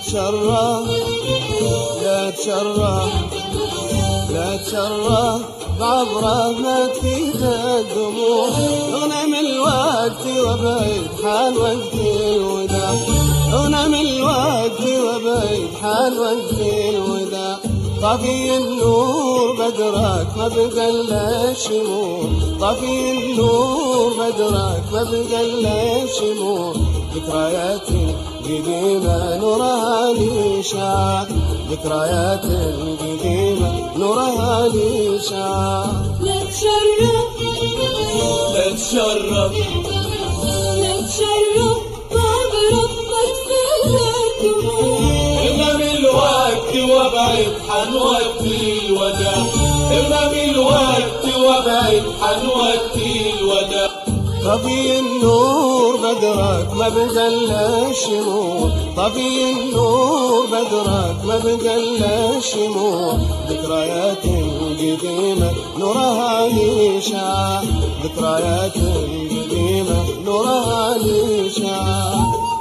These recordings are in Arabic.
تشرف لا تشرف لا تشرف بعبره ما فيها الدموع، اغنم الوقت وبعيد حال وقت الوداع، اغنم الوقت وبعيد حال وقت الوداع. طفي النور بدرك ما بقى الا شموع، طفي النور بدرك ما بقى الا شموع. ذكرياتي قديمة نورها لي شاع، ذكريات قديمة نورها لي شاع. لا تشرف لا تشرف لا تشرف بعبرك ما تفيها الدموع، اغنم الوقت وبعد حن وقت الوداع، اغنم الوقت وبعد حن وقت الوداع. طفي النور بدرك ما بقى الا شموع، طفي النور بدرك ما بقى الا شموع. ذكريات قديمة نورها لي شاع، ذكريات قديمة نورها لي شاع.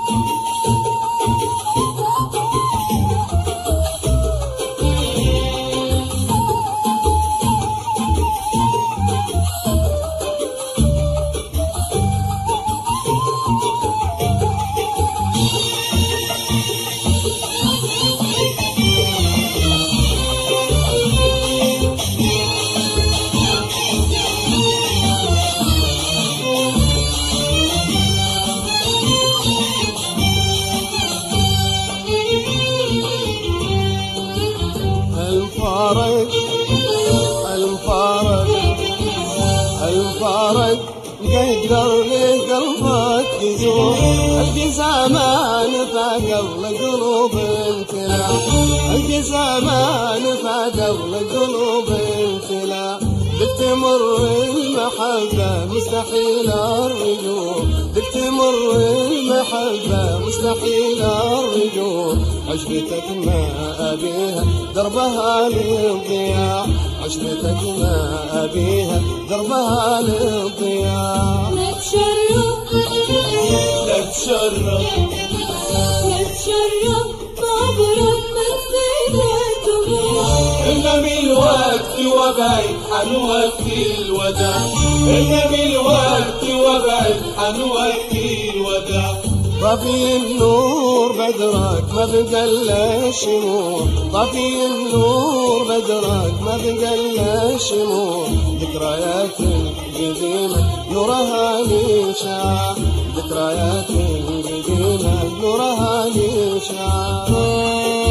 المفارق قدر لي قلبك يزور، القي زمان فقبل قلوب امتلا، القي زمان فقبل قلوب امتلا. بك تمر المحبة مستحيل الرجوع، بك تمر المحبة مستحيل الرجوع. عشرتك ما أبيها دربها للضياع، عشرتك ما أبيها دربها للضياع. لا تشرف لا تشرف لا تشرف بعبرك ما تفيها الدموع، اغنم الوقت وبعد حن وقت الوداع، اغنم الوقت وبعد حن وقت الوداع. طفي النور بدرك ما بقى الا شموع، طفي النور بدرك ما بقى الا شموع. ذكريات قديمة نورها لي شاع، ذكريات قديمة نورها لي شاع.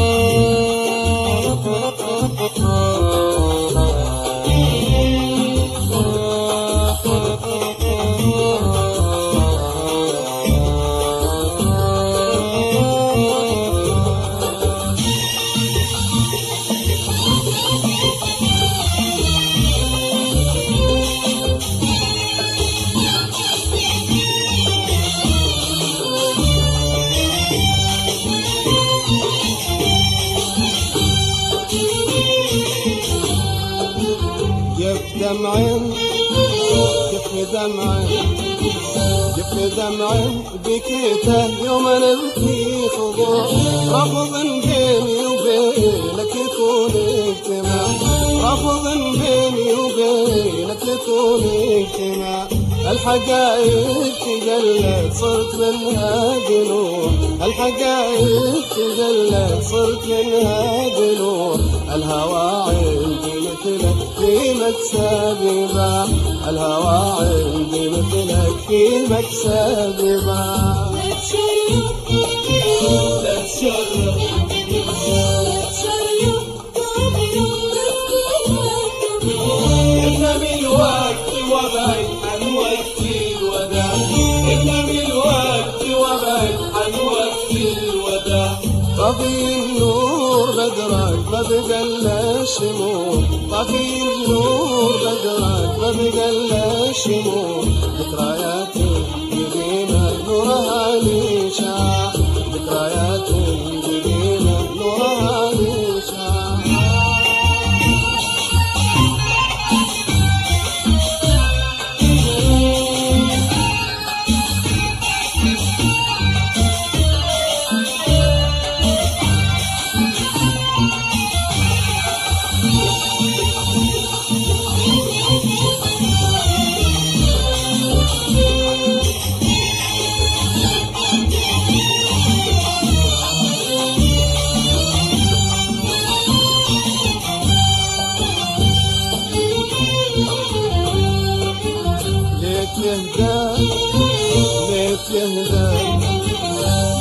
دمعين كف دمعين كف دمعين بكيته يوم نبكي خضوع، رفض بيني وبينك يكون اجتماع، رفض بيني وبينك يكون اجتماع. الحقائق تجلت صرت منها دلوع، الحقائق تجلت صرت منها دلوع. الهوى عندي مثلك في مكسبي باع، الهوى عندي مثلك في مكسبي باع. لا تشرف لا تشرف لا تشرف بعبرك ما تفيها الدموع، اغنم الوقت وبعد عن وقت الوداع، اغنم الوقت وبعد عن وقت الوداع. طفي النور بدرك ما بقى الا شموع، طفي النور بدرك ما بقى الا شموع. ذكريات قديمة نورها لي شاع، ذكريات قديمة نورها لي شاع.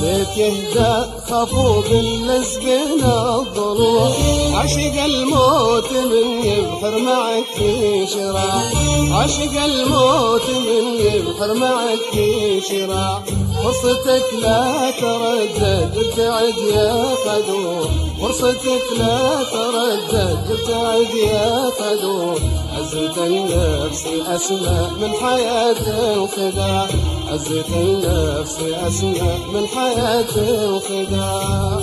ليت يهدى خفوق لسبنا الضلوع عشق الموت من يبحر معك في شراع عشق الموت من يبحر معك في شراع فرصتك لا تردد ابتعد يا خدوع فرصتك لا تردد ابتعد يا خدوع عزة النفس أسمى من حياة الخداع عزة النفس أسمى من حياة الخداع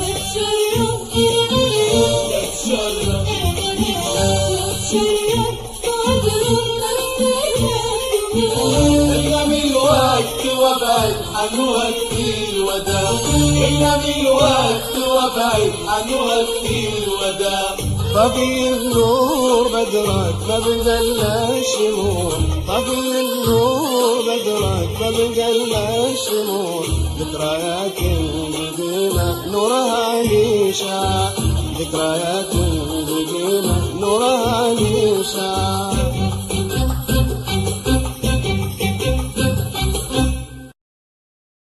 إنما الوقت وبعد عن وقت الوداع إنما الوقت وبعد عن وقت الوداع طبيب النور بدرك ما بقى الا شموع طبيب النور بدرك ما بقى الا شموع ذكريات قديمة نورها يشاع ذكريات قديمة نورها يشاع